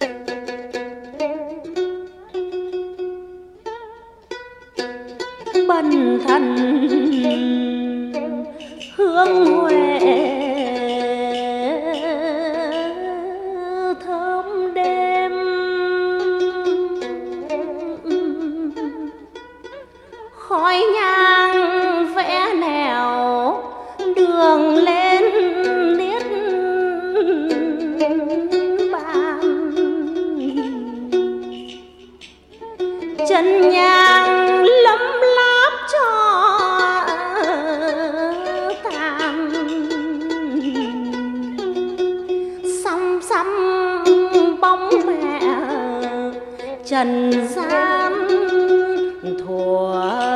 bần thần hương huệ thơm đêm, khói nhang vẽ nẻo đường lên niết bàn, chân nhang lấm láp cho tàn, xăm xăm bóng mẹ trần gian thuở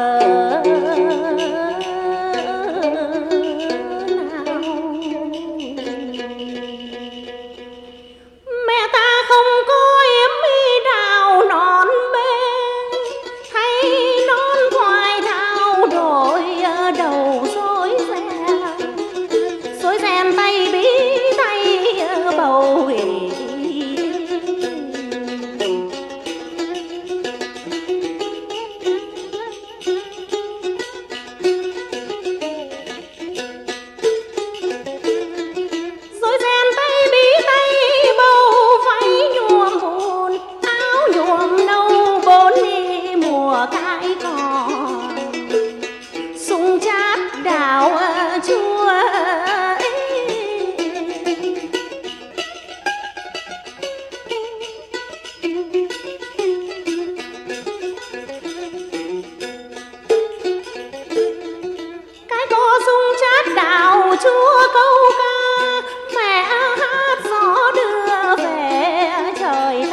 chúa câu ca, mẹ hát gió đưa về trời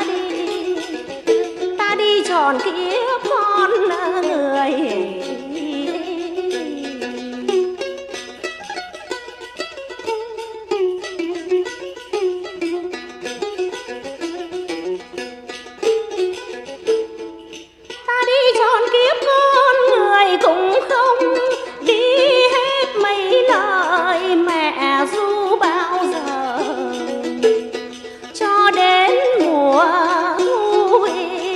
ta đi tròn kiếp con người. Ta đi tròn kiếp con người cũng không đi hết mấy lời mẹ ru bao giờ, cho đến mùa thu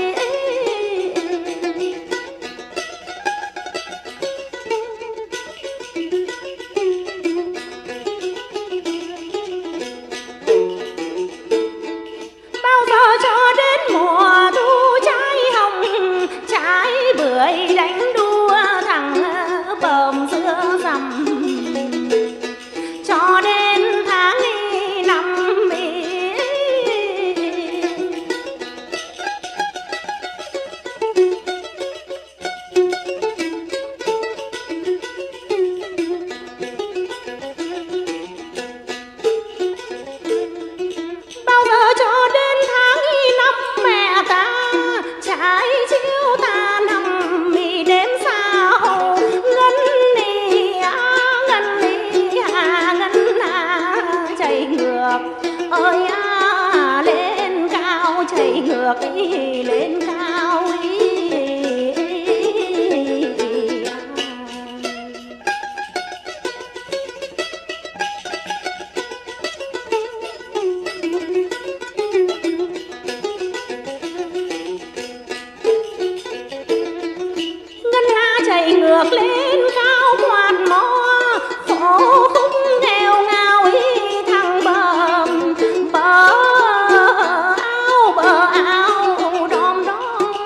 bao giờ cho đến mùa thu trái hồng trái bưởi đánh đua thằng bờm giữa rằm, cho đến tháng năm bao giờ cho đến tháng năm mẹ ta trái chiếu ta nằm mì đêm sao ngân chạy ngược ơi lên cao chạy ngược lên cao chạy ngược lên cao quạt mò khổ khúc nghèo ngao thằng bờ áo đom đóm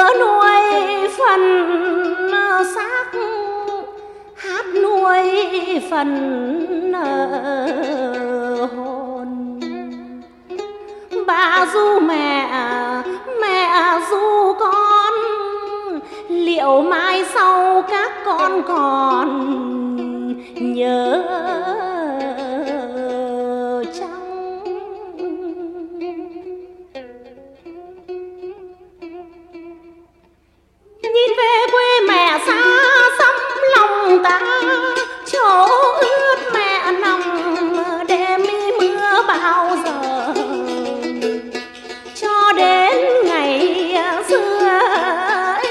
mưa nuôi phần xác, hát nuôi phần hồn. Bà ru mẹ, mẹ ru con, liệu mai sau các con còn nhớ chăng? Nhìn về quê mẹ xa xăm lòng ta, chỗ ướt mẹ nằm đêm mưa bao giờ, cho đến ngày xưa ấy.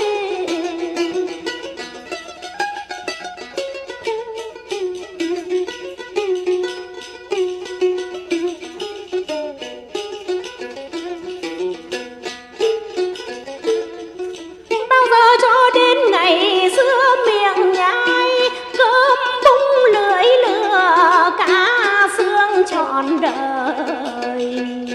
Bao giờ cho đến ngày xưa miệng nhai cơm bung lưỡi lửa cả xương trọn đời.